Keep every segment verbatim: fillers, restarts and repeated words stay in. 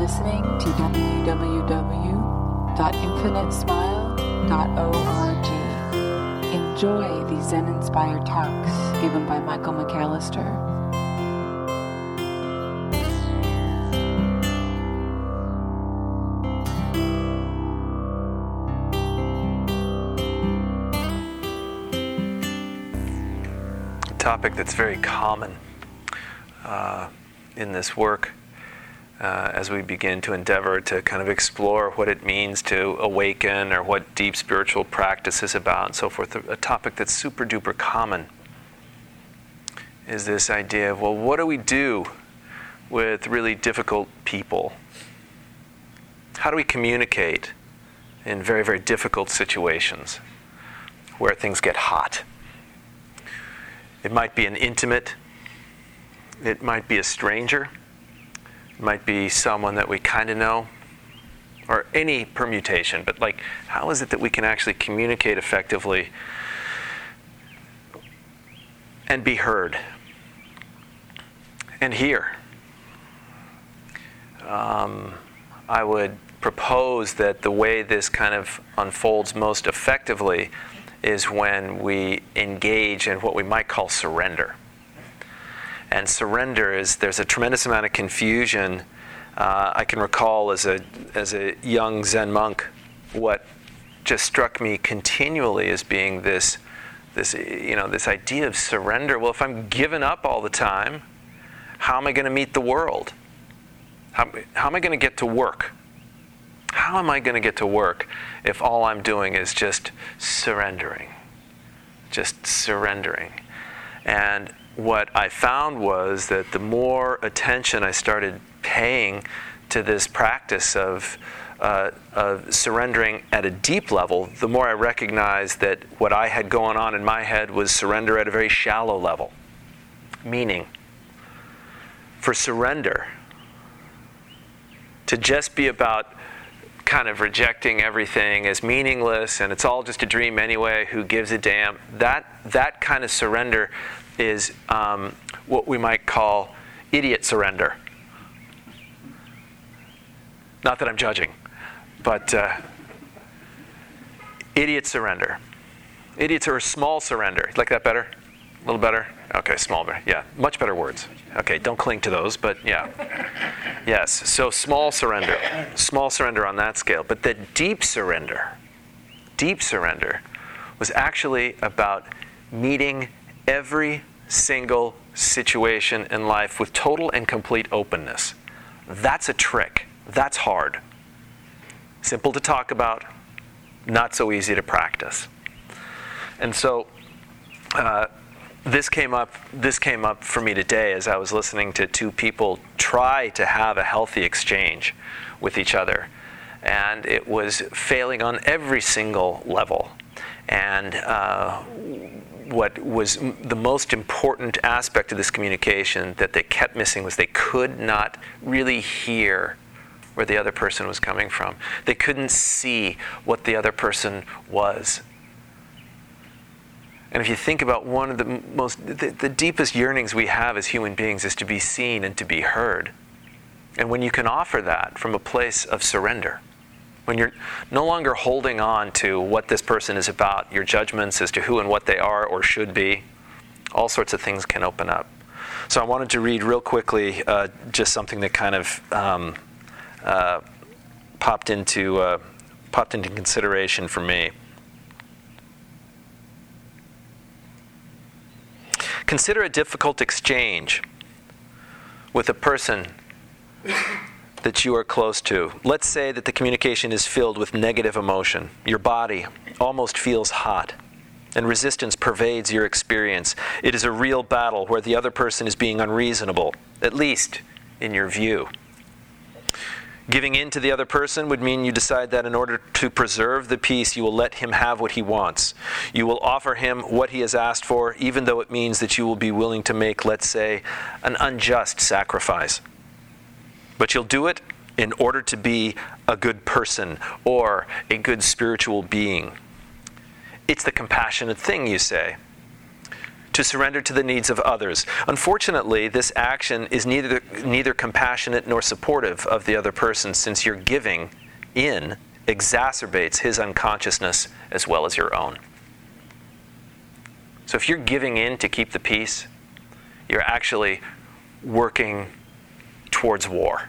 listening to w w w dot infinite smile dot org. Enjoy these Zen-inspired talks given by Michael McAllister. Topic that's very common uh, in this work uh, as we begin to endeavor to kind of explore what it means to awaken or what deep spiritual practice is about and so forth. A topic that's super duper common is this idea of, well, what do we do with really difficult people? How do we communicate in very, very difficult situations where things get hot? It might be an intimate, it might be a stranger, it might be someone that we kind of know, or any permutation. But like, how is it that we can actually communicate effectively and be heard and hear? Um, I would propose that the way this kind of unfolds most effectively is when we engage in what we might call surrender. And surrender is, there's a tremendous amount of confusion. Uh, I can recall as a as a young Zen monk, what just struck me continually as being this, this you know, this idea of surrender. Well, if I'm given up all the time, how am I going to meet the world? How, how am I going to get to work? How am I going to get to work if all I'm doing is just surrendering? Just surrendering. And what I found was that the more attention I started paying to this practice of, uh, of surrendering at a deep level, the more I recognized that what I had going on in my head was surrender at a very shallow level. Meaning, for surrender to just be about kind of rejecting everything as meaningless and it's all just a dream anyway, who gives a damn, that that kind of surrender is um, what we might call idiot surrender. Not that I'm judging, but uh, idiot surrender. Idiots are a small surrender. You like that better? A little better? Okay, small better. Yeah, much better words. Okay, don't cling to those, but yeah. Yes, so small surrender. Small surrender on that scale. But the deep surrender, deep surrender was actually about meeting every single situation in life with total and complete openness. That's a trick. That's hard. Simple to talk about, not so easy to practice. And so, uh, This came up. This came up for me today as I was listening to two people try to have a healthy exchange with each other, and it was failing on every single level. And uh, what was the most important aspect of this communication that they kept missing was they could not really hear where the other person was coming from. They couldn't see what the other person was. And if you think about one of the most, the, the deepest yearnings we have as human beings is to be seen and to be heard. And when you can offer that from a place of surrender, when you're no longer holding on to what this person is about, your judgments as to who and what they are or should be, all sorts of things can open up. So I wanted to read real quickly uh, just something that kind of um, uh, popped into uh, popped into consideration for me. Consider a difficult exchange with a person that you are close to. Let's say that the communication is filled with negative emotion. Your body almost feels hot, and resistance pervades your experience. It is a real battle where the other person is being unreasonable, at least in your view. Giving in to the other person would mean you decide that in order to preserve the peace, you will let him have what he wants. You will offer him what he has asked for, even though it means that you will be willing to make, let's say, an unjust sacrifice. But you'll do it in order to be a good person or a good spiritual being. It's the compassionate thing, you say. to surrender to the needs of others. Unfortunately, this action is neither neither compassionate nor supportive of the other person, since your giving in exacerbates his unconsciousness as well as your own. So if you're giving in to keep the peace, you're actually working towards war.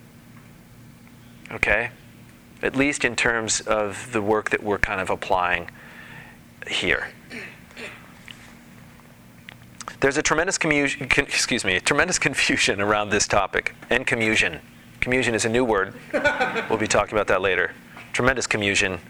Okay? At least in terms of the work that we're kind of applying here. There's a tremendous commu- con- excuse me, a tremendous confusion around this topic, and commusion. Commusion is a new word. We'll be talking about that later. Tremendous commusion.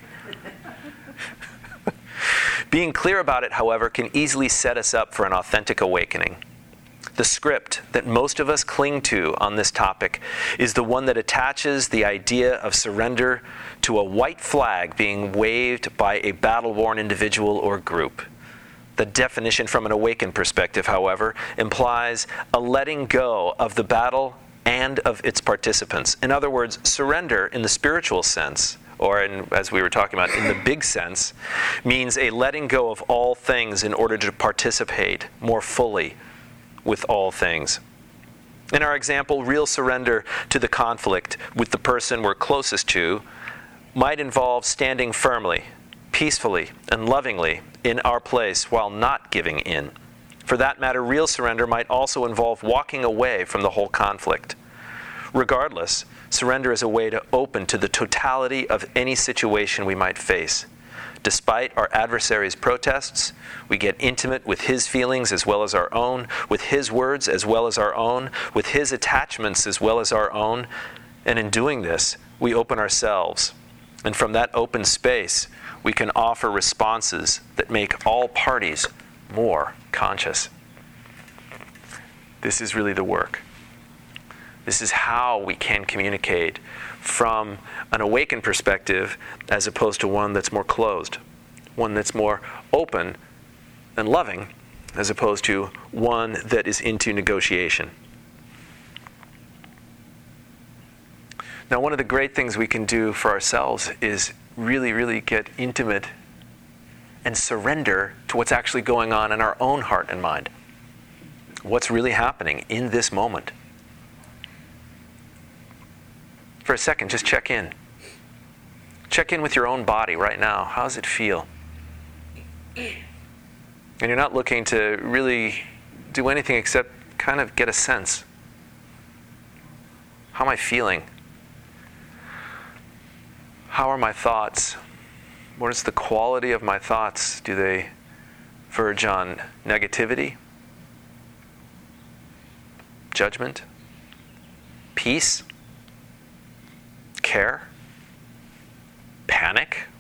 Being clear about it, however, can easily set us up for an authentic awakening. The script that most of us cling to on this topic is the one that attaches the idea of surrender to a white flag being waved by a battle-worn individual or group. The definition from an awakened perspective, however, implies a letting go of the battle and of its participants. In other words, surrender in the spiritual sense, or in, as we were talking about, in the big sense, means a letting go of all things in order to participate more fully with all things. In our example, real surrender to the conflict with the person we're closest to might involve standing firmly, peacefully, and lovingly in our place while not giving in. For that matter, real surrender might also involve walking away from the whole conflict. Regardless, surrender is a way to open to the totality of any situation we might face. Despite our adversary's protests, we get intimate with his feelings as well as our own, with his words as well as our own, with his attachments as well as our own, and in doing this, we open ourselves. And from that open space, we can offer responses that make all parties more conscious. This is really the work. This is how we can communicate from an awakened perspective as opposed to one that's more closed, one that's more open and loving as opposed to one that is into negotiation. Now, one of the great things we can do for ourselves is really, really get intimate and surrender to what's actually going on in our own heart and mind. What's really happening in this moment. For a second, just check in. Check in with your own body right now. How does it feel? And you're not looking to really do anything except kind of get a sense. How am I feeling? How are my thoughts? What is the quality of my thoughts? Do they verge on negativity? Judgment? Peace? Care? Panic?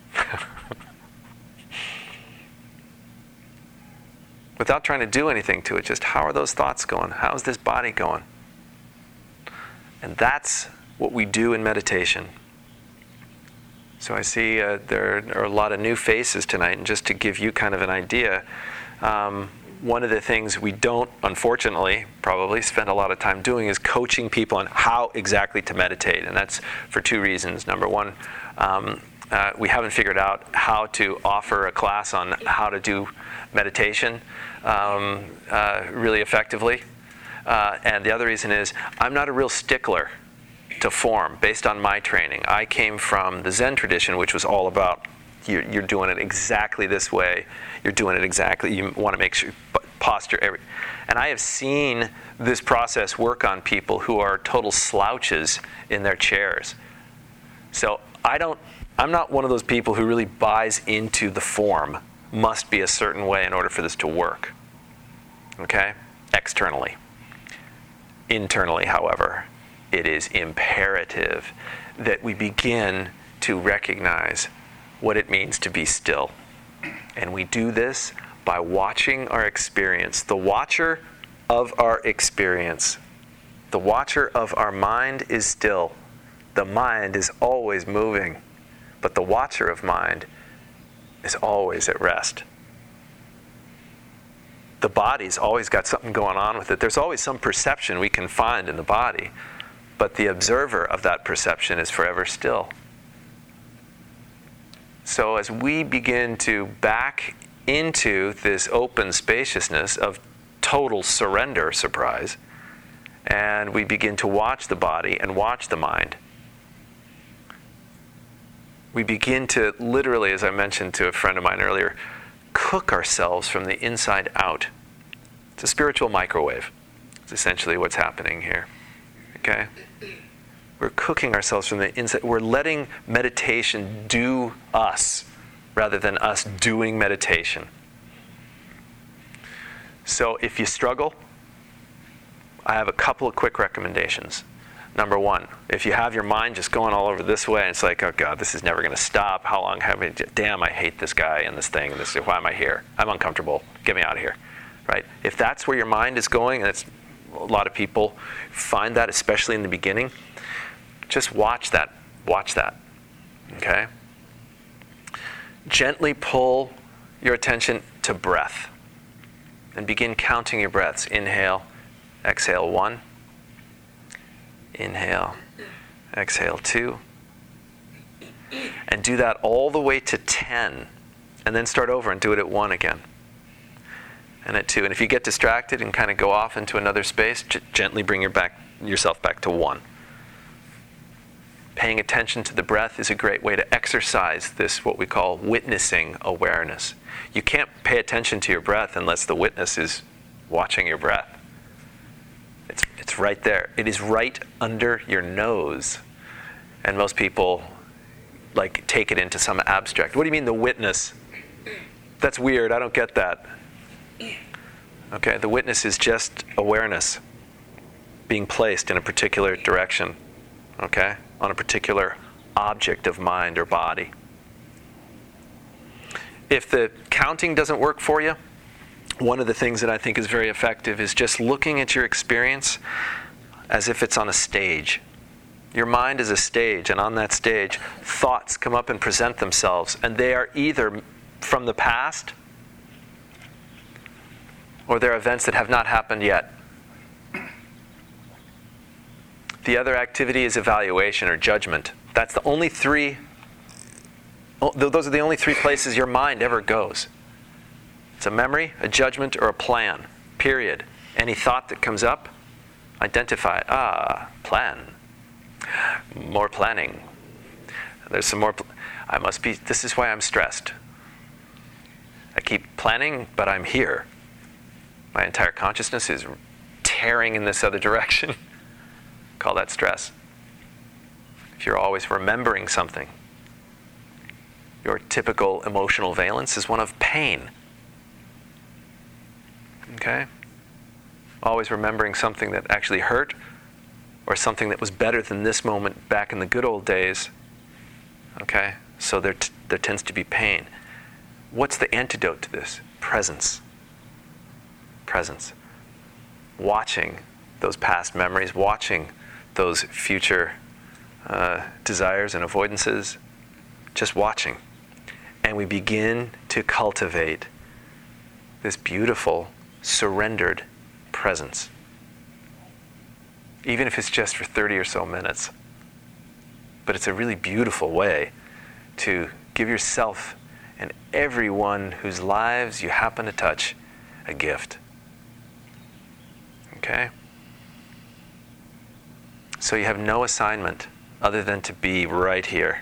Without trying to do anything to it, just how are those thoughts going? How's this body going? And that's what we do in meditation. So I see uh, there are a lot of new faces tonight, and just to give you kind of an idea, um, one of the things we don't, unfortunately, probably spend a lot of time doing is coaching people on how exactly to meditate. And that's for two reasons. Number one, um, uh, we haven't figured out how to offer a class on how to do meditation um, uh, really effectively. Uh, and the other reason is I'm not a real stickler to form based on my training. I came from the Zen tradition, which was all about You're, you're doing it exactly this way. You're doing it exactly. You want to make sure posture every. And I have seen this process work on people who are total slouches in their chairs. So I don't. I'm not one of those people who really buys into the form must be a certain way in order for this to work. Okay? Externally. Internally, however, it is imperative that we begin to recognize what it means to be still. And we do this by watching our experience. The watcher of our experience. The watcher of our mind is still. The mind is always moving, but the watcher of mind is always at rest. The body's always got something going on with it. There's always some perception we can find in the body, but the observer of that perception is forever still. So as we begin to back into this open spaciousness of total surrender, surprise, and we begin to watch the body and watch the mind. We begin to literally, as I mentioned to a friend of mine earlier, cook ourselves from the inside out. It's a spiritual microwave. It's essentially what's happening here. Okay? We're cooking ourselves from the inside. We're letting meditation do us rather than us doing meditation. So if you struggle, I have a couple of quick recommendations. Number one, if you have your mind just going all over this way, and it's like, oh God, this is never going to stop. How long have I, damn, I hate this guy and this thing, and this, why am I here? I'm uncomfortable. Get me out of here. Right? If that's where your mind is going, and it's, a lot of people find that, especially in the beginning, just watch that. Watch that. Okay? Gently pull your attention to breath and begin counting your breaths. Inhale, exhale one. Inhale, exhale two. And do that all the way to ten. And then start over and do it at one again. And at two. And if you get distracted and kind of go off into another space, g- gently bring your back, yourself back to one. Paying attention to the breath is a great way to exercise this, what we call witnessing awareness. You can't pay attention to your breath unless the witness is watching your breath. It's, it's right there. It is right under your nose. And most people like take it into some abstract. What do you mean the witness? That's weird. I don't get that. Okay, the witness is just awareness being placed in a particular direction. Okay? On a particular object of mind or body. If the counting doesn't work for you, one of the things that I think is very effective is just looking at your experience as if it's on a stage. Your mind is a stage, and on that stage, thoughts come up and present themselves, and they are either from the past or they're events that have not happened yet. The other activity is evaluation or judgment. That's the only three, those are the only three places your mind ever goes. It's a memory, a judgment, or a plan, period. Any thought that comes up, identify it. Ah, plan. More planning. There's some more, pl- I must be, this is why I'm stressed. I keep planning, but I'm here. My entire consciousness is tearing in this other direction. Call that stress. If you're always remembering something, your typical emotional valence is one of pain. Okay? Always remembering something that actually hurt or something that was better than this moment back in the good old days. Okay? So there, t- there tends to be pain. What's the antidote to this? Presence. Presence. Watching those past memories, watching those future uh, desires and avoidances, just watching. And we begin to cultivate this beautiful, surrendered presence. Even if it's just for thirty or so minutes. But it's a really beautiful way to give yourself and everyone whose lives you happen to touch a gift. Okay? So you have no assignment other than to be right here.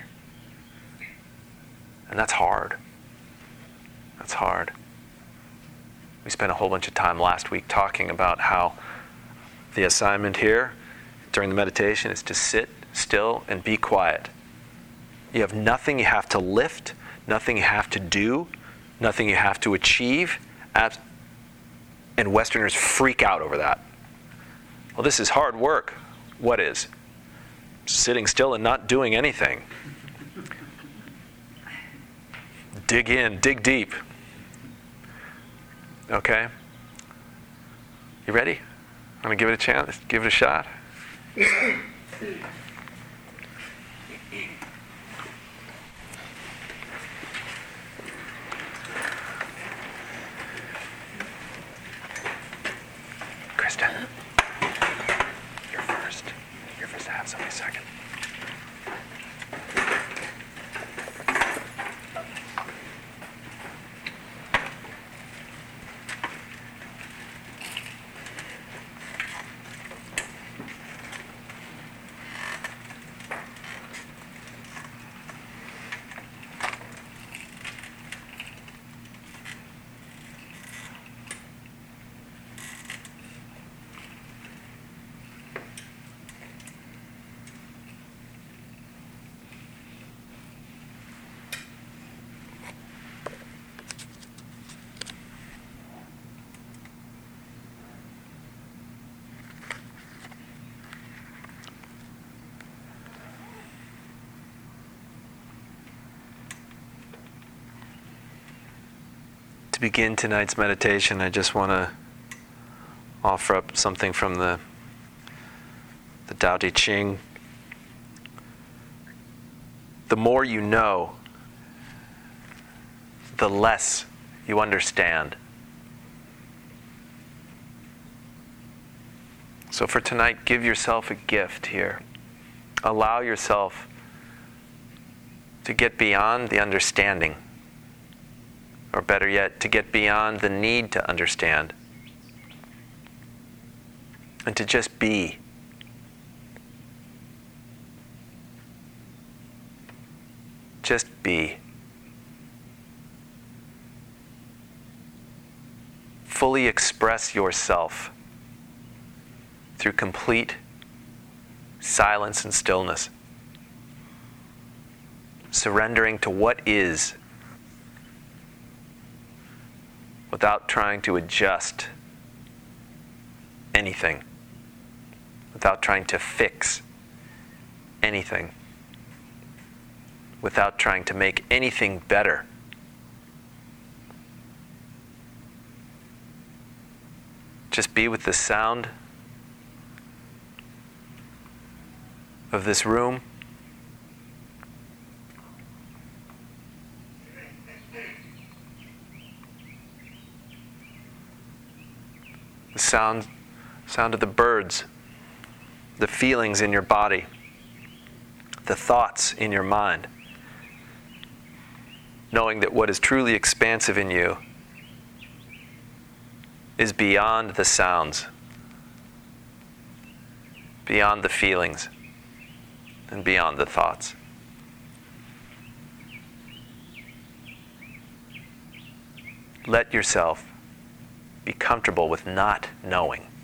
And that's hard. That's hard. We spent a whole bunch of time last week talking about how the assignment here during the meditation is to sit still and be quiet. You have nothing you have to lift, nothing you have to do, nothing you have to achieve. And Westerners freak out over that. Well, this is hard work. What is? Sitting still and not doing anything. Dig in, dig deep. Okay? You ready? I'm going to give it a chance, give it a shot. Krista, you're first. You're first to have somebody second. To begin tonight's meditation, I just want to offer up something from the, the Tao Te Ching. The more you know, the less you understand. So for tonight, give yourself a gift here. Allow yourself to get beyond the understanding, or better yet, to get beyond the need to understand, and to just be. Just be. Fully express yourself through complete silence and stillness, surrendering to what is, without trying to adjust anything, without trying to fix anything, without trying to make anything better. Just be with the sound of this room. The sound, sound of the birds, the feelings in your body, the thoughts in your mind. Knowing that what is truly expansive in you is beyond the sounds, beyond the feelings, and beyond the thoughts. Let yourself be comfortable with not knowing.